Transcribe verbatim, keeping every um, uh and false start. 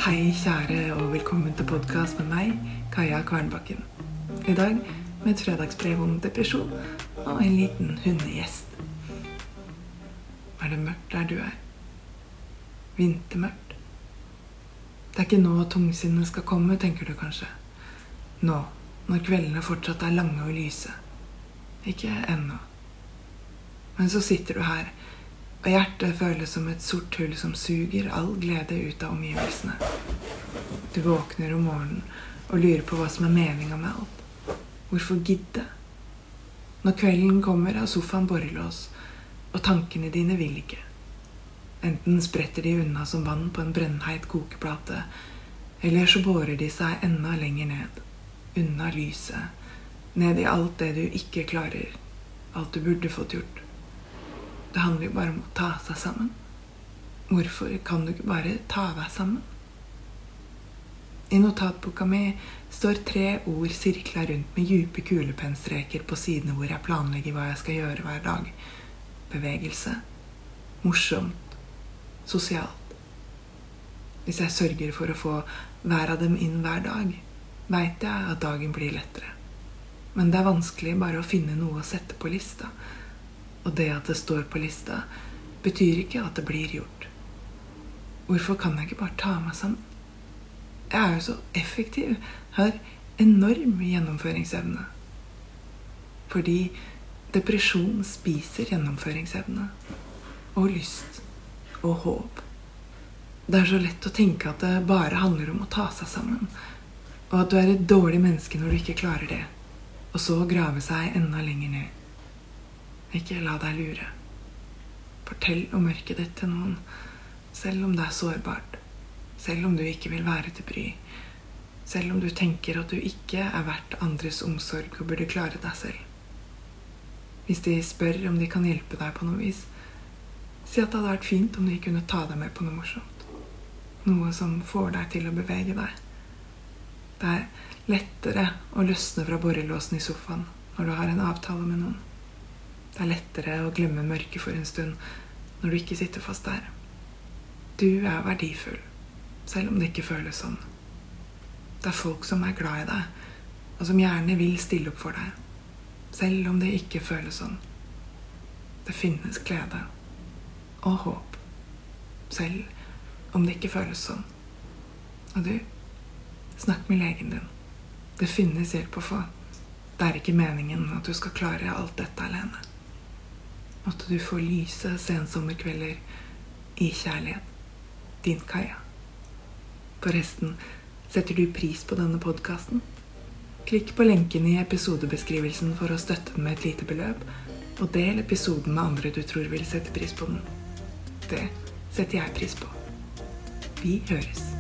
Hei kjære og velkommen til podcast med meg, Kaja Kvernbakken. I dag med et fredagsbrev om depresjon og en liten hundegjest. Er det mørkt der du er? Vintermørkt? Det er ikke nå tungsinnet skal komme, tenker du kanskje. Nå, når kveldene fortsatt er lange og lyse. Ikke ennå. Men så sitter du her, og hjertet føles som et sort hull som suger all glede ut av omgivelsene. Du våkner om morgenen og lurer på hva som er meningen med alt. Hvorfor gidde? Når kvelden kommer av sofaen borrelås, og tankene dine vil ikke. Enten spretter de unna som vann på en brennheit kokeplate, eller så borer de seg enda lenger ned, unna lyset, ned i alt det du ikke klarer, alt du burde fått gjort. Det handler jo bare om å ta seg sammen. Hvorfor kan du ikke bare ta deg sammen? I notatboka mi står tre ord sirklet rundt med dype kulepennstreker på sidene hvor jeg planlegger hva jeg skal gjøre hver dag. Bevegelse, morsomt, sosialt. Hvis jeg sørger for å få hver av dem inn hver dag, vet jeg at dagen blir lettere. Men det er vanskelig bare å finne noe å sette på lista. Og det at det står på lista, betyr ikke at det blir gjort. Hvorfor kan jeg ikke bare ta meg sammen? Jeg er jo så effektiv, har enorm gjennomføringsevne. Fordi depresjon spiser gjennomføringsevne, og lyst, og håp. Det er så lett å tenke at det bare handler om å ta seg sammen, og at du er et dårlig menneske når du ikke klarer det, og så grave seg enda lenger ned. Ikke la deg lure. Fortell om mørket ditt til noen, selv om det er sårbart, selv om du ikke vil være til bry, selv om du tenker at du ikke er verdt andres omsorg og burde klare deg selv. Hvis de spør om de kan hjelpe deg på noe vis, si at det hadde vært fint om de kunne ta deg med på noe morsomt. Noe som får deg til å bevege deg. Det er lettere å løsne fra borrelåsen i sofaen når du har en avtale med noen. Det er lettere å glemme mørket for en stund når du ikke sitter fast der. Du er verdifull, selv om det ikke føles sånn. Det er folk som er glad i deg, og som gjerne vil stille opp for deg, selv om det ikke føles sånn. Det finnes glede og håp, selv om det ikke føles sånn. Og du, snakk med legen din. Det finnes hjelp å få. Det er ikke meningen at du skal klare alt dette alene. Måtte du få lyse sensommerkvelder i kjærlighet. Din Kaja. Forresten, setter du pris på denne podcasten? Klikk på lenken i episodebeskrivelsen for å støtte den med et lite beløp, og del episoden med andre du tror vil sette pris på den. Det setter jeg pris på. Vi høres.